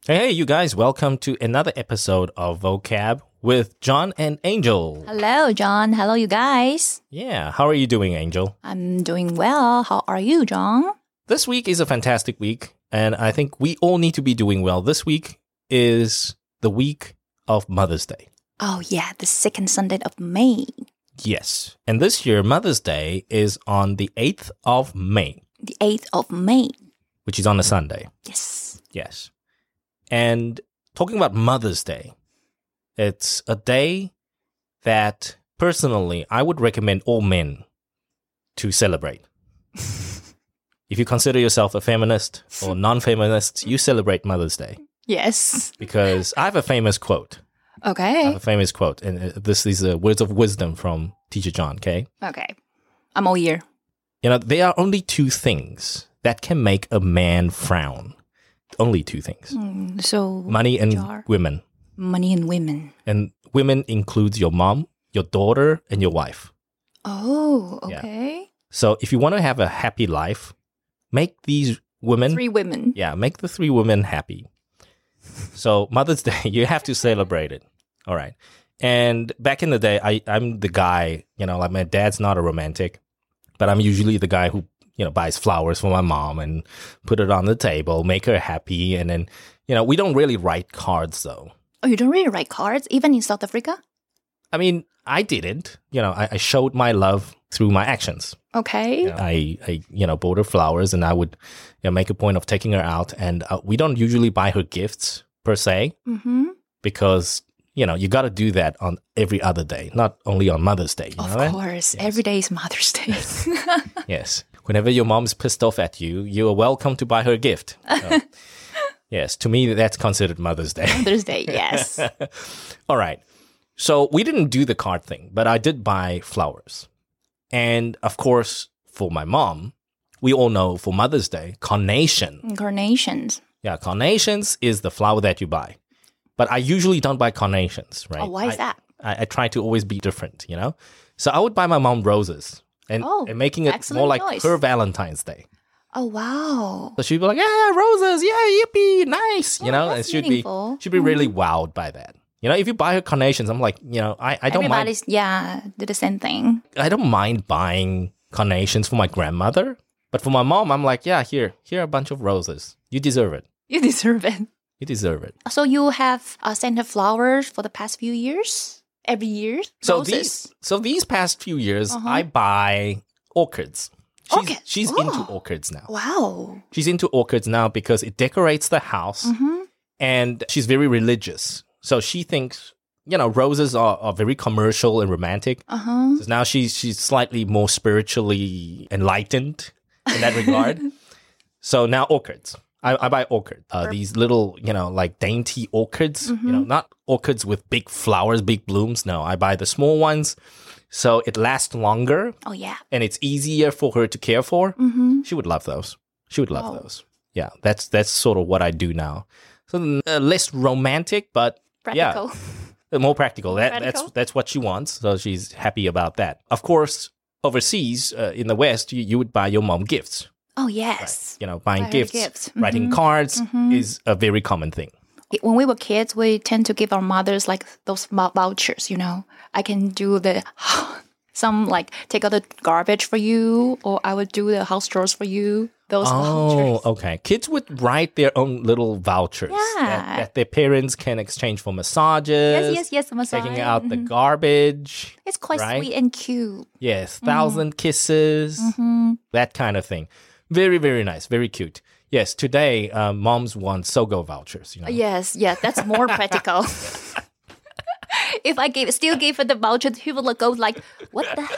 Hey, you guys, welcome to another episode of Vocab with John and Angel. Hello, John. Hello, you guys. Yeah, how are you doing, Angel? I'm doing well. How are you, John? This week is a fantastic week, and I think we all need to be doing well. This week is the week of Mother's Day. Oh, yeah, the second Sunday of May. Yes, and this year, Mother's Day is on the 8th of May. The 8th of May. Which is on a Sunday. Yes. Yes. And talking about Mother's Day, it's a day that personally I would recommend all men to celebrate. If you consider yourself a feminist or non-feminist, you celebrate Mother's Day. Yes. Because I have a famous quote. Okay. I have a famous quote, and this is words of wisdom from Teacher John, okay? Okay. I'm all ear. You know, there are only two things that can make a man frown. Only two things. So Money and women. Money and women. And women includes your mom, your daughter, and your wife. Oh, okay. Yeah. So if you want to have a happy life, make these women... 3 women. Yeah, make the 3 women happy. So Mother's Day, you have to celebrate it. All right. And back in the day, I'm the guy, like my dad's not a romantic, but I'm usually the guy who, buys flowers for my mom and put it on the table, make her happy. And then, we don't really write cards though. Oh, you don't really write cards, even in South Africa? I mean, I didn't. I showed my love through my actions. Okay. I bought her flowers and I would make a point of taking her out. And we don't usually buy her gifts per se because, you got to do that on every other day, not only on Mother's Day. Of course. Yes. Every day is Mother's Day. Yes. Whenever your mom's pissed off at you, you are welcome to buy her a gift. So, yes. To me, that's considered Mother's Day. Mother's Day, yes. All right. So we didn't do the card thing, but I did buy flowers. And of course, for my mom, we all know for Mother's Day, carnation. Carnations. Yeah, carnations is the flower that you buy. But I usually don't buy carnations, right? Oh, why is that? I try to always be different, So I would buy my mom roses and making it more like her Valentine's Day. Oh, wow. So she'd be like, yeah, roses, yeah, yippee, nice, and she'd meaningful. be really wowed by that. If you buy her carnations, I'm like, I don't mind. Everybody's, do the same thing. I don't mind buying carnations for my grandmother. But for my mom, I'm like, yeah, here are a bunch of roses. You deserve it. You deserve it. You deserve it. So you have sent her flowers for the past few years? Every year? So these past few years, I buy orchids. She's into orchids now. Wow. She's into orchids now because it decorates the house. And she's very religious. So she thinks, roses are very commercial and romantic. So now she's slightly more spiritually enlightened in that regard. So now orchids. I buy orchids. These little, like dainty orchids. Not orchids with big flowers, big blooms. No, I buy the small ones. So it lasts longer. Oh, yeah. And it's easier for her to care for. She would love those. She would love those. Yeah, that's sort of what I do now. So less romantic, but practical. Yeah, more practical. That's what she wants. So she's happy about that. Of course, overseas in the West, you would buy your mom gifts. Oh, yes. Right? Buying gifts. Writing cards is a very common thing. When we were kids, we tend to give our mothers like those vouchers, I can do take out the garbage for you, or I would do the house chores for you. Those vouchers. Oh, okay. Kids would write their own little vouchers that their parents can exchange for massages. Yes, massage. Taking out the garbage. It's quite sweet and cute. Yes, 1,000 kisses, that kind of thing. Very, very nice, very cute. Yes, today, moms want Sogo vouchers. Yes, that's more practical. If I still gave her the voucher, people would go like, what the...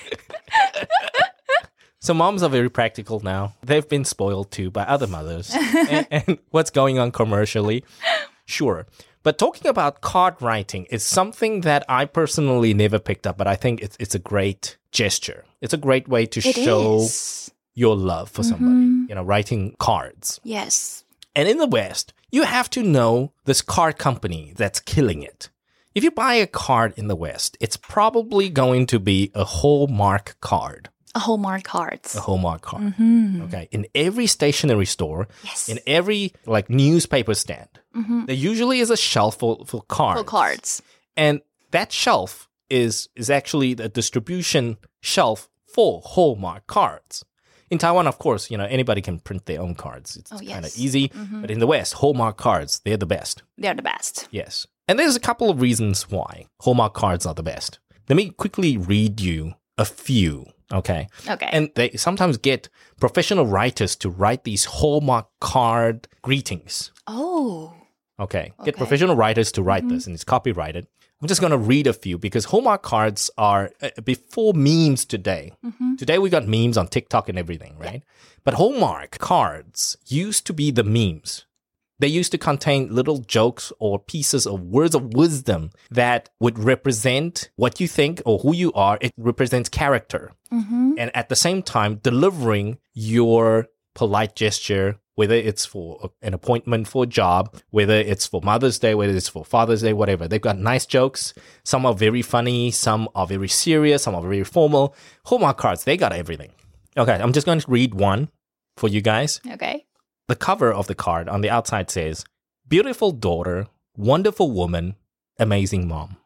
So moms are very practical now. They've been spoiled too by other mothers. and what's going on commercially? Sure. But talking about card writing is something that I personally never picked up, but I think it's a great gesture. It's a great way to show your love for somebody, writing cards. Yes. And in the West, you have to know this card company that's killing it. If you buy a card in the West, it's probably going to be a Hallmark card. A Hallmark cards. A Hallmark card. Okay. In every stationery store, Yes. in every like newspaper stand, there usually is a shelf for cards. For cards. And that shelf is actually the distribution shelf for Hallmark cards. In Taiwan, of course, anybody can print their own cards. It's kind of easy. But in the West, Hallmark cards, they're the best. They're the best. Yes. And there's a couple of reasons why Hallmark cards are the best. Let me quickly read you a few, okay? Okay. And they sometimes get professional writers to write these Hallmark card greetings. Oh. Okay. Get professional writers to write this, and it's copyrighted. I'm just going to read a few because Hallmark cards are before memes today. Today we got memes on TikTok and everything, right? But Hallmark cards used to be the memes. They used to contain little jokes or pieces of words of wisdom that would represent what you think or who you are. It represents character. And at the same time, delivering your polite gesture, whether it's for an appointment for a job, whether it's for Mother's Day, whether it's for Father's Day, whatever. They've got nice jokes. Some are very funny. Some are very serious. Some are very formal. Hallmark cards, they got everything. Okay, I'm just going to read one for you guys. Okay. The cover of the card on the outside says, "Beautiful daughter, wonderful woman, amazing mom."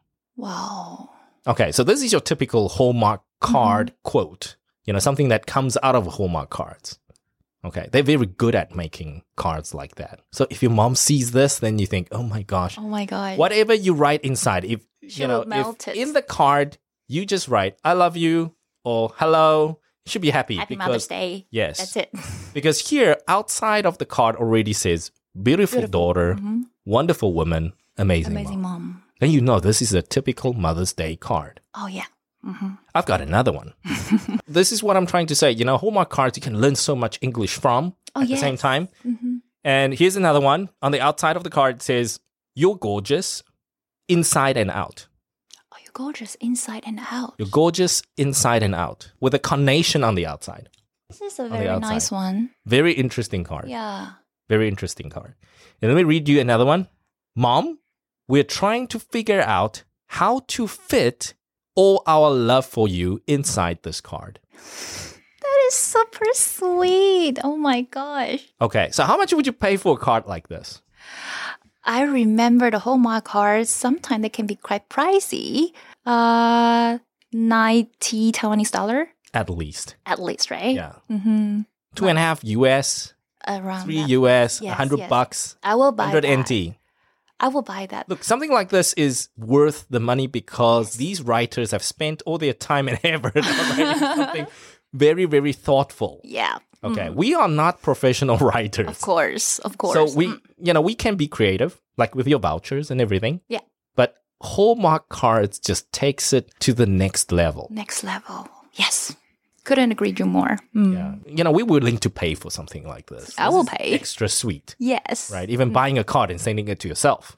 Wow. Okay, so this is your typical Hallmark card quote. Something that comes out of Hallmark cards. Okay, they're very good at making cards like that. So if your mom sees this, then you think, oh my gosh. Oh my God. Whatever you write inside, if melt it. in the card you just write, "I love you" or "hello," you should be happy. Happy Mother's Day. Yes. That's it. Because here, outside of the card already says, beautiful daughter, wonderful woman, amazing Amazing mom. mom. Then you know this is a typical Mother's Day card. Oh, yeah. I've got another one. This is what I'm trying to say. Hallmark cards, you can learn so much English from at the same time. And here's another one. On the outside of the card, it says, "You're gorgeous inside and out." Oh, you're gorgeous inside and out. You're gorgeous inside and out with a carnation on the outside. This is a very nice one. Very interesting card. Yeah. Very interesting card. And let me read you another one. "Mom, we're trying to figure out how to fit all our love for you inside this card." That is super sweet. Oh my gosh. Okay, so how much would you pay for a card like this? I remember the Hallmark cards. Sometimes they can be quite pricey. 90 Taiwanese dollar. At least. At least, right? Yeah. 2.5 US, Around 3 that. US, Yes, $100 yes. bucks, I will buy 100 that. NT. I will buy that. Look, something like this is worth the money because these writers have spent all their time and effort on writing something very, very thoughtful. Yeah. Okay, we are not professional writers. Of course. Of course. So we can be creative, like with your vouchers and everything. Yeah. But Hallmark cards just takes it to the next level. Next level. Yes. Couldn't agree you more. Yeah. We're willing to pay for something like this. I will pay. Extra sweet. Yes. Right? Even buying a card and sending it to yourself.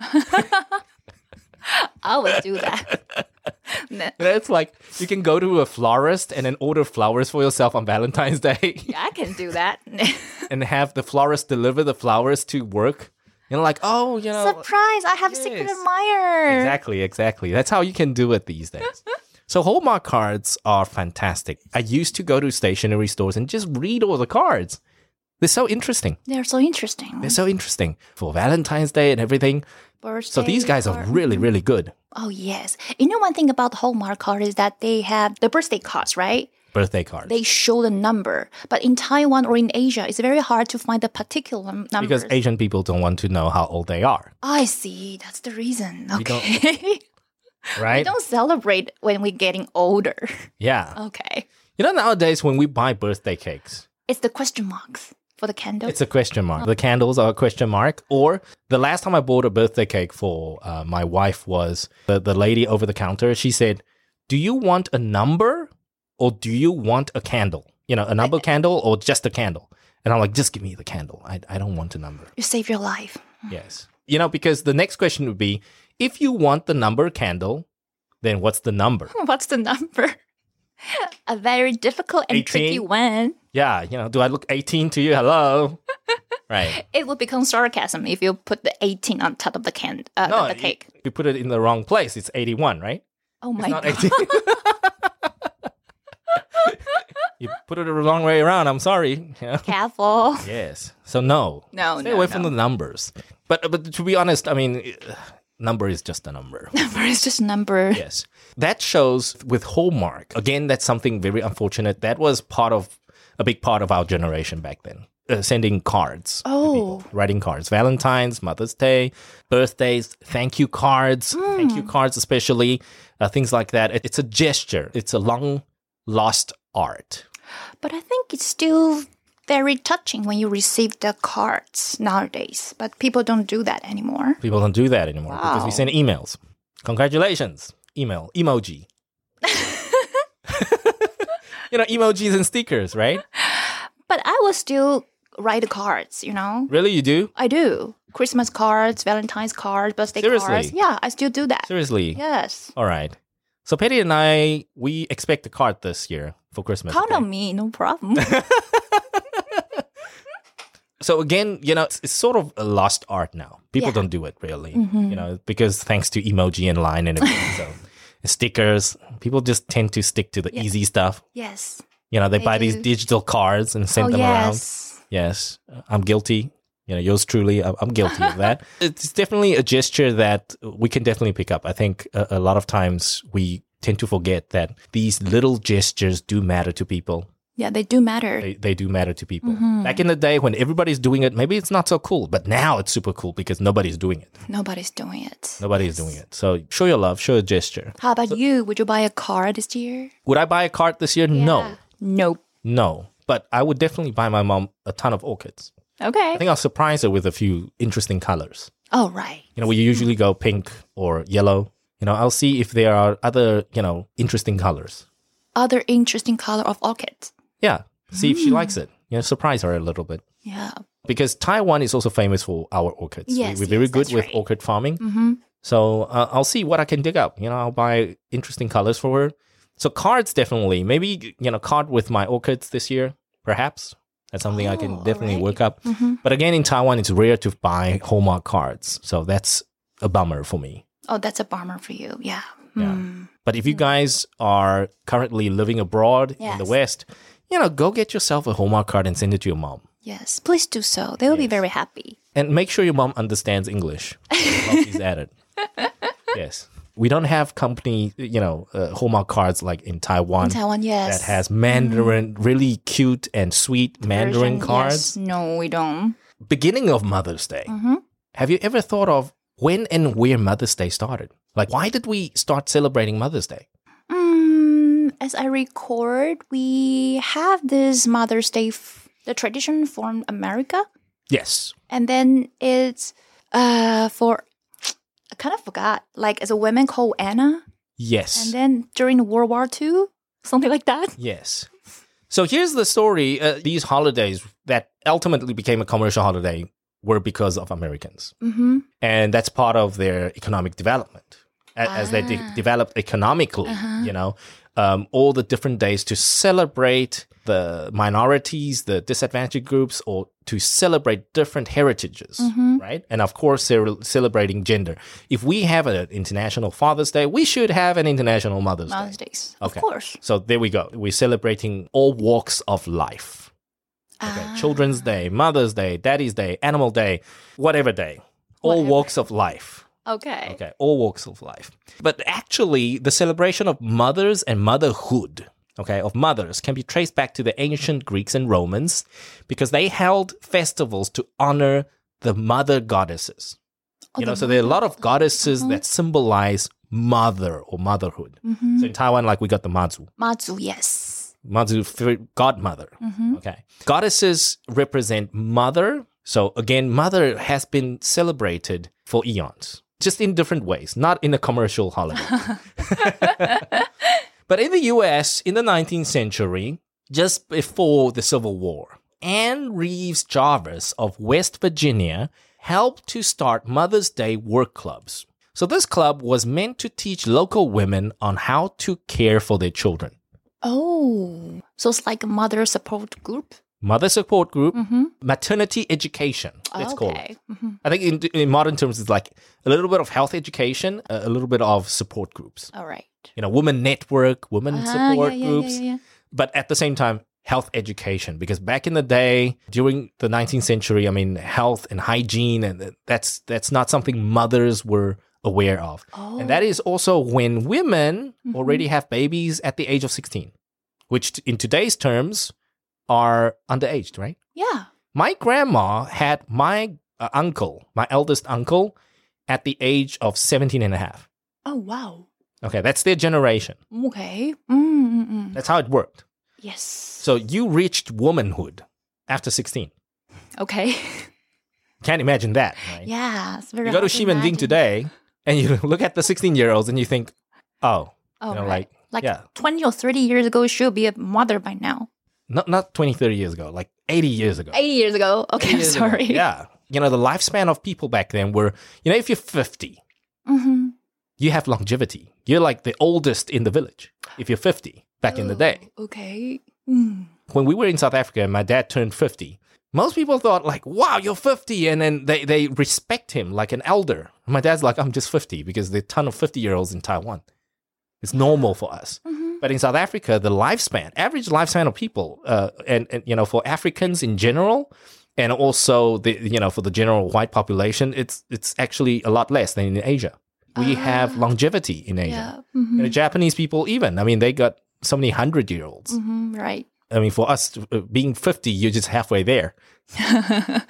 I will do that. It's like you can go to a florist and then order flowers for yourself on Valentine's Day. I can do that. And have the florist deliver the flowers to work. Surprise, I have a secret admirer. Exactly. That's how you can do it these days. So Hallmark cards are fantastic. I used to go to stationery stores and just read all the cards. They're so interesting. They're so interesting. They're so interesting for Valentine's Day and everything. Birthday So these guys are really, really good. Oh, yes. One thing about the Hallmark card is that they have the birthday cards, right? Birthday cards. They show the number. But in Taiwan or in Asia, it's very hard to find the particular numbers. Because Asian people don't want to know how old they are. I see. That's the reason. Okay. Right? We don't celebrate when we're getting older. Yeah. Okay. Nowadays when we buy birthday cakes, It's the question marks for the candle. it's a question mark. The candles are a question mark. Or the last time I bought a birthday cake for my wife was the lady over the counter. She said, "Do you want a number or do you want a candle? A number candle or just a candle?" And I'm like, just give me the candle. I don't want a number. You save your life. Yes. Because the next question would be, if you want the number candle, then what's the number? What's the number? A very difficult and 18? tricky one. Yeah, do I look 18 to you? Hello? Right. It would become sarcasm if you put the 18 on top of the the cake. You put it in the wrong place. It's 81, right? Oh It's my not God. 18. You put it the wrong way around. I'm sorry. Yeah. Careful. Yes. So no. Stay away from the numbers. But to be honest, I mean, number is just a number. Number is just a number. Yes. That shows with Hallmark. Again, that's something very unfortunate. That was a big part of our generation back then. Sending cards. To people, writing cards. Valentine's, Mother's Day, birthdays, thank you cards. Thank you cards especially. Things like that. It's a gesture. It's a long lost art. But I think it's still very touching when you receive the cards nowadays. But people don't do that anymore. People don't do that anymore because we send emails. Congratulations. Email. Emoji. Emojis and stickers, right? But I will still write cards, Really, you do? I do. Christmas cards, Valentine's cards, birthday cards. Yeah, I still do that. Seriously? Yes. All right. So Patty and I, we expect a card this year for Christmas. Count on me, no problem. So again, it's sort of a lost art now. People don't do it really, because thanks to emoji and line and everything. So stickers, people just tend to stick to the easy stuff. Yes. They buy these digital cards and send them around. Yes. I'm guilty. Yours truly, I'm guilty of that. It's definitely a gesture that we can definitely pick up. I think a lot of times we tend to forget that these little gestures do matter to people. Yeah, they do matter. They do matter to people. Back in the day when everybody's doing it, maybe it's not so cool. But now it's super cool because nobody's doing it. Nobody's doing it. Nobody's doing it. So show your love, show a gesture. How about you? Would you buy a card this year? Would I buy a card this year? Yeah. No. No. But I would definitely buy my mom a ton of orchids. Okay. I think I'll surprise her with a few interesting colors. Oh, right. We usually go pink or yellow. I'll see if there are other, interesting colors. Other interesting color of orchids. Yeah. See if she likes it. Surprise her a little bit. Yeah. Because Taiwan is also famous for our orchids. Yes, we're very good with right. orchid farming. So I'll see what I can dig up. I'll buy interesting colors for her. So cards definitely. Maybe, card with my orchids this year, perhaps. That's something I can definitely work up. But again, in Taiwan, it's rare to buy Hallmark cards. So that's a bummer for me. Oh, that's a bummer for you. Yeah. Yeah. But if you guys are currently living abroad in the West, go get yourself a Hallmark card and send it to your mom. Yes, please do so. They will be very happy. And make sure your mom understands English while she's at it. Yes. We don't have company, Hallmark cards like in Taiwan. In Taiwan, yes. That has Mandarin, really cute and sweet Mandarin cards. Yes. No, we don't. Beginning of Mother's Day. Have you ever thought of when and where Mother's Day started? Like, why did we start celebrating Mother's Day? As I record, we have this Mother's Day, the tradition from America. Yes. And then it's for... I kind of forgot. Like, as a woman called Anna. Yes. And then during World War II, something like that. Yes. So here's the story. These holidays that ultimately became a commercial holiday were because of Americans. And that's part of their economic development. As they developed economically, all the different days to celebrate the minorities, the disadvantaged groups, or to celebrate different heritages, right? And of course, they're celebrating gender. If we have an International Father's Day, we should have an International Mother's Day. Days, okay. Of course. So there we go. We're celebrating all walks of life. Okay. Children's Day, Mother's Day, Daddy's Day, Animal Day, whatever day. All walks of life. Okay. All walks of life. But actually, the celebration of mothers and motherhood, of mothers can be traced back to the ancient Greeks and Romans because they held festivals to honor the mother goddesses. So there are a lot of goddesses that symbolize mother or motherhood. So in Taiwan, like we got the Mazu. Mazu, yes. Mazu, godmother. Okay. Goddesses represent mother. So again, mother has been celebrated for eons. Just in different ways, not in a commercial holiday. But in the US, in the 19th century, just before the Civil War, Anne Reeves Jarvis of West Virginia helped to start Mother's Day work clubs. So this club was meant to teach local women on how to care for their children. Oh, so it's like a mother support group? Mother support group, maternity education, let's call it. I think in modern terms, it's like a little bit of health education, a little bit of support groups. All right. Women network, women support groups. Yeah. But at the same time, health education, because back in the day, during the 19th century, I mean, health and hygiene, and that's not something mothers were aware of. And that is also when women already have babies at the age of 16, which in today's terms are underaged, right? Yeah. My grandma had my uncle, my eldest uncle, at the age of 17 and a half. Oh, wow. Okay, that's their generation. Okay. That's how it worked. Yes. So you reached womanhood after 16. Okay. Can't imagine that, right? Yeah, it's very You go to hard to Ximending imagine. today and you look at the 16-year-olds and you think, oh, right. Like yeah. 20 or 30 years ago, she'll be a mother by now. Not 20, 30 years ago, like 80 years ago. 80 years ago. Okay, 80 years ago. sorry. Yeah. The lifespan of people back then were, if you're 50, you have longevity. You're like the oldest in the village if you're 50 back in the day. Okay. When we were in South Africa and my dad turned 50, most people thought like, wow, you're 50. And then they respect him like an elder. My dad's like, I'm just 50 because there are a ton of 50-year-olds in Taiwan. It's normal for us. But in South Africa, the average lifespan of people, and for Africans in general, and also for the general white population, it's actually a lot less than in Asia. We have longevity in Asia. Yeah. And the Japanese people even, I mean, they got so many 100-year-olds. Right. I mean, for us, being 50, you're just halfway there. Yeah,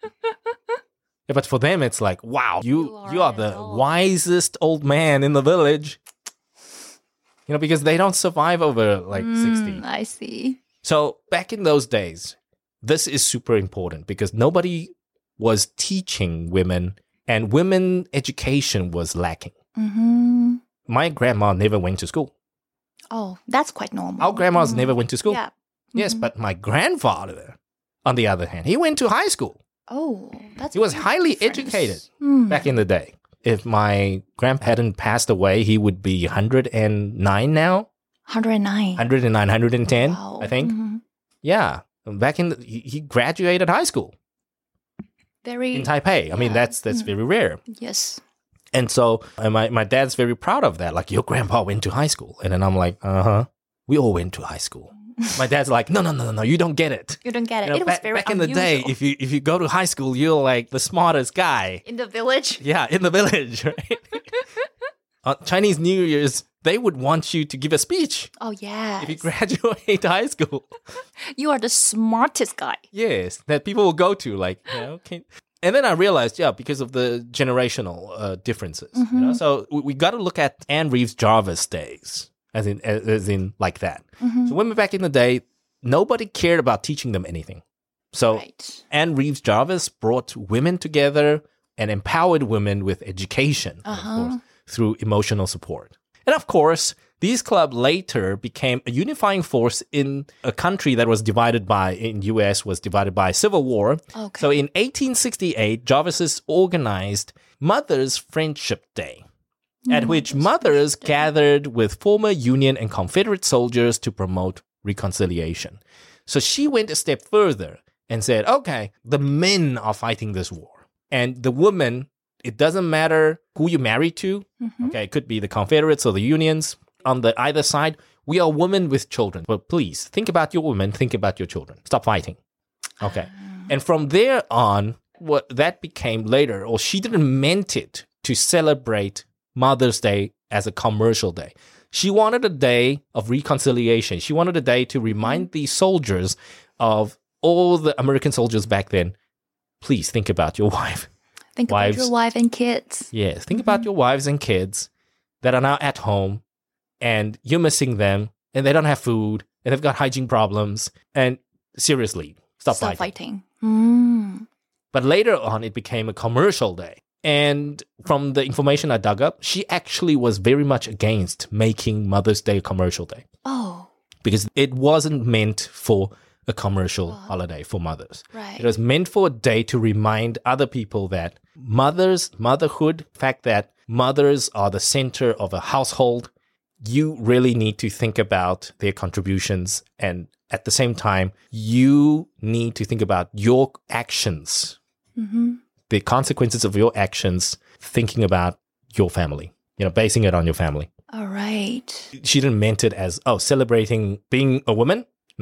but for them, it's like, wow, you are the wisest old man in the village. Because they don't survive over like 60. I see. So back in those days, this is super important because nobody was teaching women and women education was lacking. My grandma never went to school. Oh, that's quite normal. Our grandmas never went to school. Yeah. Yes, but my grandfather, on the other hand, he went to high school. Oh, that's He was very highly different. educated back in the day. If my grandpa hadn't passed away, he would be 109 now. 109. 109, 110, Wow. I think. Yeah. Back he graduated high school Very. in Taipei. I mean, that's very rare. Yes. And so my dad's very proud of that. Like, your grandpa went to high school. And then I'm like, we all went to high school. My dad's like, no, you don't get it. You don't get it. It was very back in the day, unusual. if you go to high school, you're like the smartest guy. In the village. Yeah, in the village, right? On Chinese New Year's, they would want you to give a speech Oh, yeah. if you graduate high school. You are the smartest guy. Yes, that people will go to, like, And then I realized, because of the generational differences. So we got to look at Anne Reeves Jarvis days, as in like that. So women back in the day, nobody cared about teaching them anything. So Right. Anne Reeves Jarvis brought women together and empowered women with education, of course, through emotional support. And of course, these clubs later became a unifying force in a country that was divided in U.S. was divided by civil war. Okay. So in 1868, Jarvises organized Mothers' Friendship Day, at which mothers gathered with former Union and Confederate soldiers to promote reconciliation. So she went a step further and said, okay, the men are fighting this war. And the women, it doesn't matter who you marry to. Okay, it could be the Confederates or the Unions. On the either side, we are women with children. But please, think about your women, think about your children. Stop fighting. Okay. And from there on, what that became later, or she didn't meant it to celebrate Mother's Day as a commercial day. She wanted a day of reconciliation. She wanted a day to remind these soldiers of all the American soldiers back then. Please think about your wife. Think about your wife and kids. Yes, think about your wives and kids that are now at home and you're missing them and they don't have food and they've got hygiene problems. And seriously, stop fighting. But later on, it became a commercial day. And from the information I dug up, she actually was very much against making Mother's Day a commercial day. Oh. Because it wasn't meant for a commercial holiday for mothers. Right. It was meant for a day to remind other people that motherhood, the fact that mothers are the center of a household, you really need to think about their contributions. And at the same time, you need to think about your actions, the consequences of your actions, thinking about your family, basing it on your family. All right. She didn't meant it as, celebrating being a woman. No.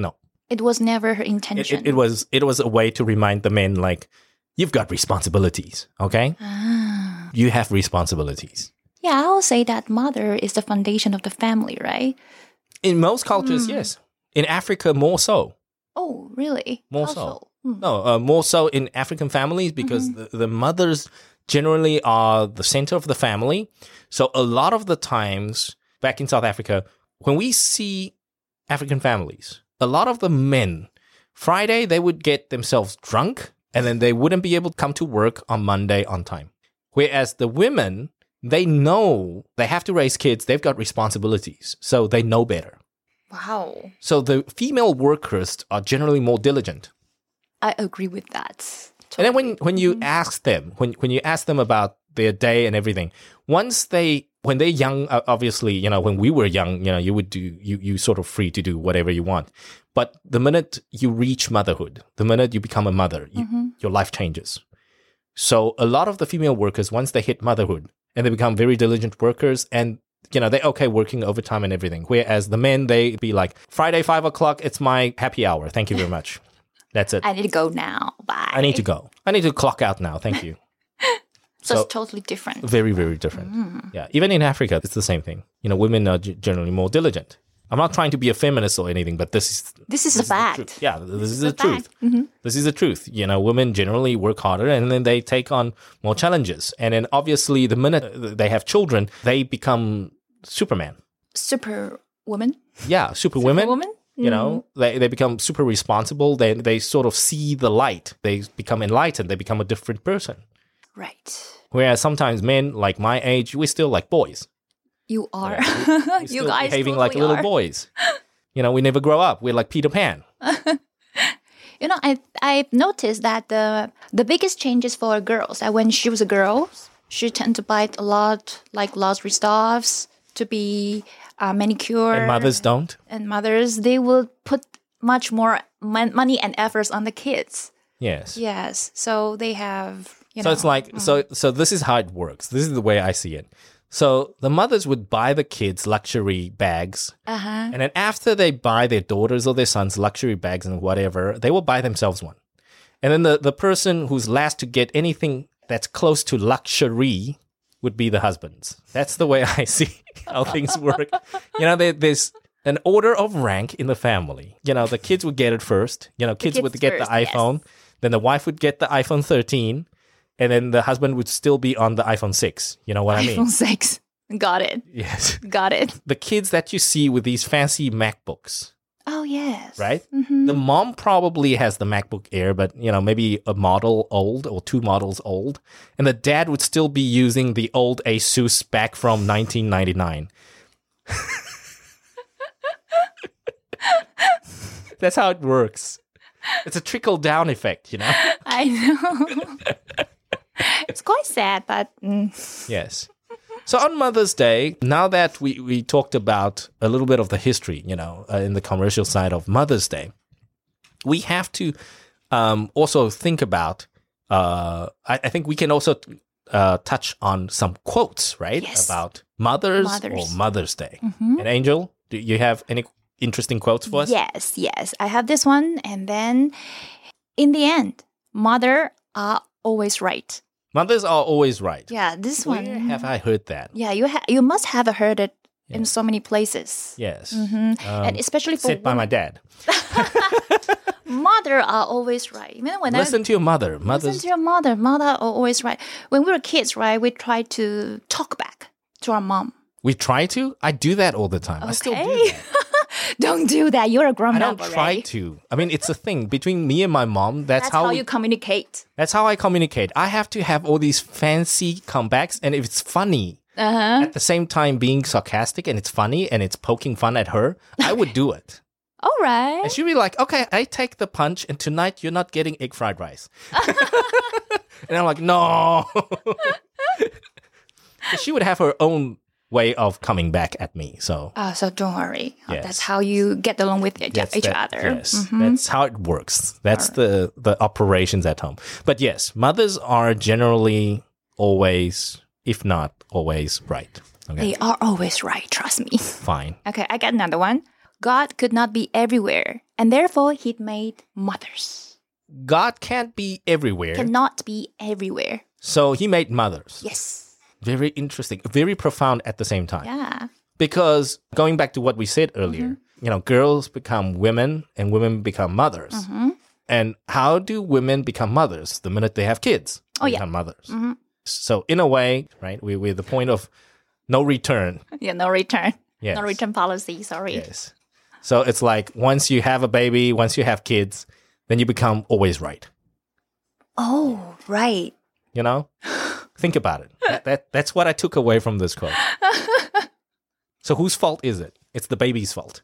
It was never her intention. It was a way to remind the men, like, you've got responsibilities, okay? You have responsibilities. Yeah, I will say that mother is the foundation of the family, right? In most cultures, yes. In Africa, more so. Oh, really? More How so. No, more so in African families because the mothers generally are the center of the family. So a lot of the times back in South Africa, when we see African families, a lot of the men, Friday, they would get themselves drunk and then they wouldn't be able to come to work on Monday on time. Whereas the women, they know they have to raise kids. They've got responsibilities. So they know better. Wow. So the female workers are generally more diligent. I agree with that. And then when you ask them, when you ask them about their day and everything, when they're young, obviously, when we were young, you would you sort of free to do whatever you want. But the minute you reach motherhood, the minute you become a mother, your life changes. So a lot of the female workers, once they hit motherhood and they become very diligent workers and they're okay working overtime and everything. Whereas the men, they be like, Friday, 5 o'clock, it's my happy hour. Thank you very much. That's it. I need to go now. Bye. I need to go. I need to clock out now. Thank you. So it's totally different. Very, very different. Yeah. Even in Africa, it's the same thing. Women are generally more diligent. I'm not trying to be a feminist or anything, but this is a fact. Yeah, this is the truth. This is the truth. Women generally work harder and then they take on more challenges. And then obviously the minute they have children, they become Superman. Superwoman? Yeah, superwomen. Superwoman? They become super responsible. They sort of see the light. They become enlightened. They become a different person. Right. Whereas sometimes men like my age, we're still like boys. You are. We're You guys behaving totally like little are. boys. We never grow up. We're like Peter Pan. I've noticed that the biggest changes for girls, that when she was a girl, she tend to buy a lot, like luxury stuffs to be manicure. And mothers don't. And mothers, they will put much more money and efforts on the kids. Yes. Yes. So they have, So it's like, so this is how it works. This is the way I see it. So the mothers would buy the kids luxury bags. And then after they buy their daughters or their sons luxury bags and whatever, they will buy themselves one. And then the person who's last to get anything that's close to luxury would be the husbands. That's the way I see how things work. There's an order of rank in the family. The kids would get it first. Kids would get the iPhone. Yes. Then the wife would get the iPhone 13. And then the husband would still be on the iPhone 6. You know what I mean? iPhone 6. Got it. Yes. Got it. The kids that you see with these fancy MacBooks. Oh, yes. Right? The mom probably has the MacBook Air, but, maybe a model old or 2 models old. And the dad would still be using the old Asus back from 1999. That's how it works. It's a trickle-down effect, I know. It's quite sad, but... Yes. So on Mother's Day, now that we talked about a little bit of the history, in the commercial side of Mother's Day, we have to also think about, I think we can also touch on some quotes, right? Yes. About mothers or Mother's Day. And Angel, do you have any interesting quotes for us? Yes. I have this one. And then, in the end, mother are always right. Mothers are always right. Yeah, this Where one. have I heard that? Yeah, you must have heard it in so many places. Yes. And especially for said by my dad. Mother are always right. Listen to your mother. Listen to your mother. Mother are always right. When we were kids, right, we tried to talk back to our mom. We try to? I do that all the time. Okay. I still do that. Don't do that. You're a grown-up I don't try to. I mean, it's a thing between me and my mom. That's how you communicate. That's how I communicate. I have to have all these fancy comebacks, and if it's funny, at the same time being sarcastic, and it's funny, and it's poking fun at her, I would do it. All right. And she'd be like, okay, I take the punch, and tonight you're not getting egg fried rice. And I'm like, no. She would have her own way of coming back at me. So don't worry. Yes. That's how you get along with each other. Yes, that's how it works. That's the operations at home. But yes, mothers are generally always, if not always, right. Okay. They are always right. Trust me. Fine. Okay, I got another one. God could not be everywhere, and therefore he made mothers. God can't be everywhere. Cannot be everywhere. So he made mothers. Yes. Very interesting. Very profound at the same time. Yeah. Because going back to what we said earlier, girls become women and women become mothers. And how do women become mothers? The minute they have kids, they become mothers. So in a way, right, we're the point of no return. Yeah, no return. Yes. No return policy, sorry. Yes. So it's like once you have a baby, once you have kids, then you become always right. Oh, right. You know? Think about it. That's what I took away from this quote. So whose fault is it? It's the baby's fault.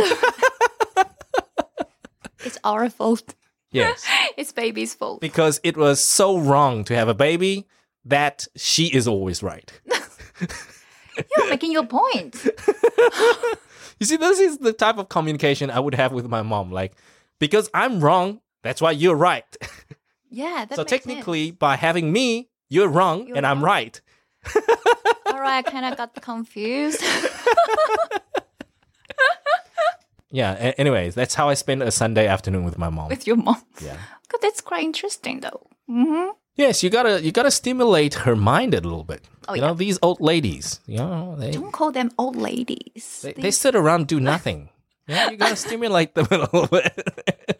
It's our fault. Yes. It's baby's fault. Because it was so wrong to have a baby that she is always right. You're making your point. You see, this is the type of communication I would have with my mom. Like, because I'm wrong, that's why you're right. Yeah, that so makes technically, sense. by having me, you're wrong and I'm right. All right, I kind of got confused. Yeah, anyways, that's how I spend a Sunday afternoon with my mom. With your mom. Yeah. God, that's quite interesting, though. Mm-hmm. Yes, you gotta stimulate her mind a little bit. Oh, you know, these old ladies, they Don't call them old ladies. they sit around do nothing. Yeah, you gotta stimulate them a little bit.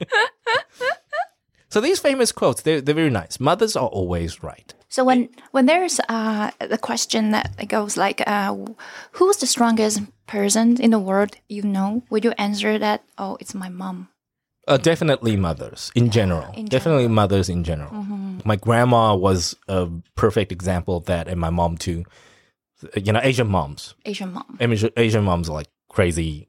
So these famous quotes, they're very nice. Mothers are always right. So when there's the question that goes like, who's the strongest person in the world you know? Would you answer that? Oh, it's my mom. Definitely mothers in general. Definitely mothers in general. My grandma was a perfect example of that, and my mom too. You know, Asian moms. Asian mom. Asian moms are like crazy.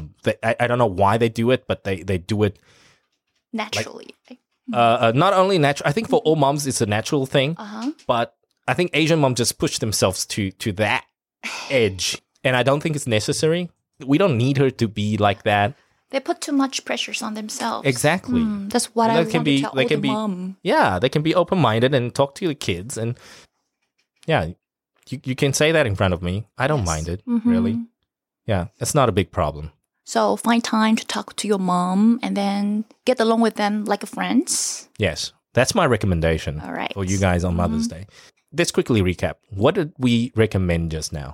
I don't know why they do it, but they do it Naturally. not only natural. I think for all moms it's a natural thing, but I think Asian moms just push themselves to that edge, and I don't think it's necessary. We don't need her to be like that. They put too much pressures on themselves. Exactly. That's what I want to tell the mom. Yeah, they can be open-minded and talk to the kids, and yeah, you can say that in front of me. I don't mind it, really. Yeah, it's not a big problem. So find time to talk to your mom and then get along with them like friends. Yes, that's my recommendation for you guys on Mother's Day. Let's quickly recap. What did we recommend just now?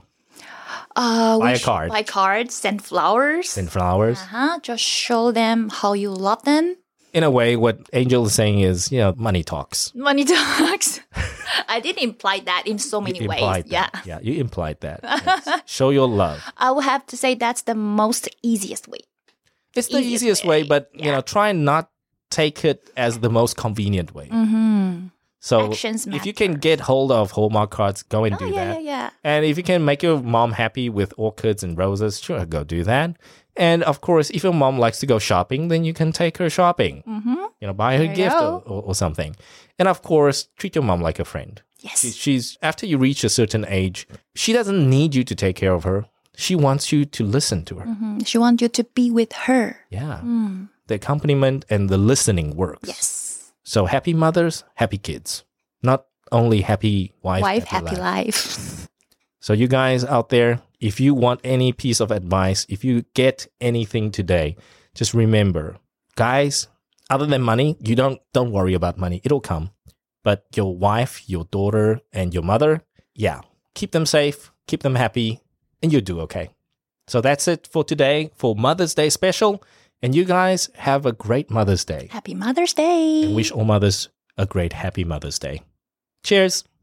Buy a card. Buy cards, send flowers. Send flowers. Just show them how you love them. In a way, what Angel is saying is, money talks. Money talks. I did imply that in so many ways. Yeah. Yeah, you implied that. Yes. Show your love. I would have to say that's the most easiest way. It's the easiest way, but try and not take it as the most convenient way. So if you can get hold of Hallmark cards, go and do that. Yeah. And if you can make your mom happy with orchids and roses, sure, go do that. And of course, if your mom likes to go shopping, then you can take her shopping. Buy her a gift or something. And of course, treat your mom like a friend. Yes. She's after you reach a certain age, she doesn't need you to take care of her. She wants you to listen to her. She wants you to be with her. Yeah. The accompaniment and the listening works. Yes. So happy mothers, happy kids. Not only happy wife happy life. So you guys out there, if you want any piece of advice, if you get anything today, just remember, guys, other than money, you don't worry about money. It'll come. But your wife, your daughter, and your mother, keep them safe, keep them happy, and you'll do okay. So that's it for today for Mother's Day special. And you guys have a great Mother's Day. Happy Mother's Day. And wish all mothers a great happy Mother's Day. Cheers.